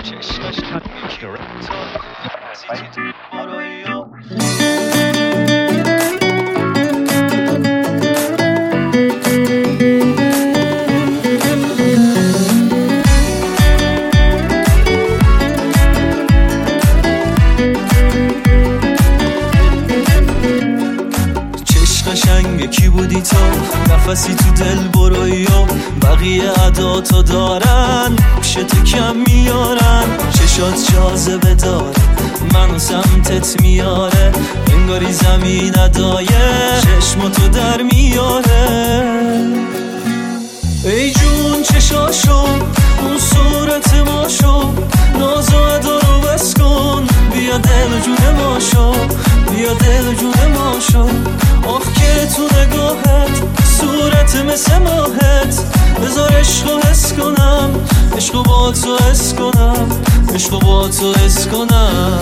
چشمش یکی رفتار نزدیکی تو برایی ها. قشنگ کی بودی تو، نفسی تو دل برایی ها. بقیه عداتو دارن پیش تو کم میارن، چشات جاذبه داره منو سمتت میاره، انگاری زمین ادایه چشماتو در میاره. ای جون چشاشو اون صورت ما شو، ناز و ادا رو بس کن، بیا دل و جون ما شو، بیا دل و جون ما شو. آخ که تو نگاهت صورت مثل ماهت، بذار عشقو حس کنم، عشقو با تو حس کنم، عشقو با تو حس کنم.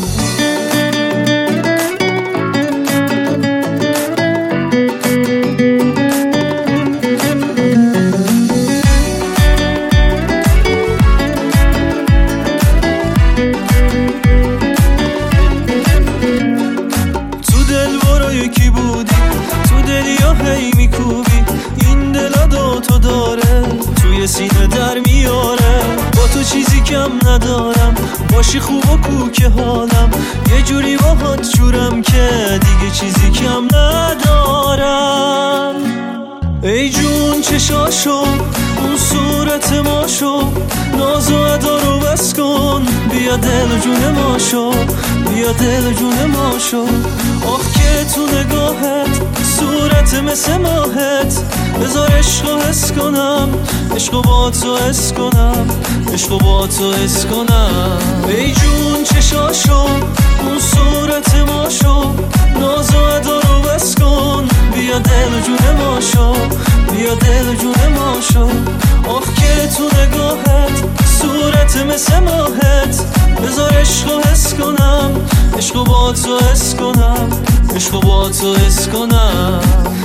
یکی بودی تو دلی ها هی میکوبی، این دل تو داره توی سینه در میاره. با تو چیزی کم ندارم، باشی خوب و کوک حالم، یه جوری باهات جورم که دیگه چیزی کم ندارم. ای جون چشاشو اون صورت ما شو، ناز و ادا رو بس کن، بیا دل و جون ما شو، بیا دل و جون ما شو. آخ که تو نگاهت صورت مثل ماهت، بذار عشقو حس کنم، عشقو با تو حس کنم، عشقو با تو حس کنم. ای جون چشاشو اون صورت ما شو، ناز و ادا رو بس کن، بیا دل و جون ما شو، بیا دل و جون ما شو. آخ که تو نگاهت صورت مثل ماهت، بذار عشقو حس کنم، عشقو با تو حس کنم، عشقو با تو حس کنم.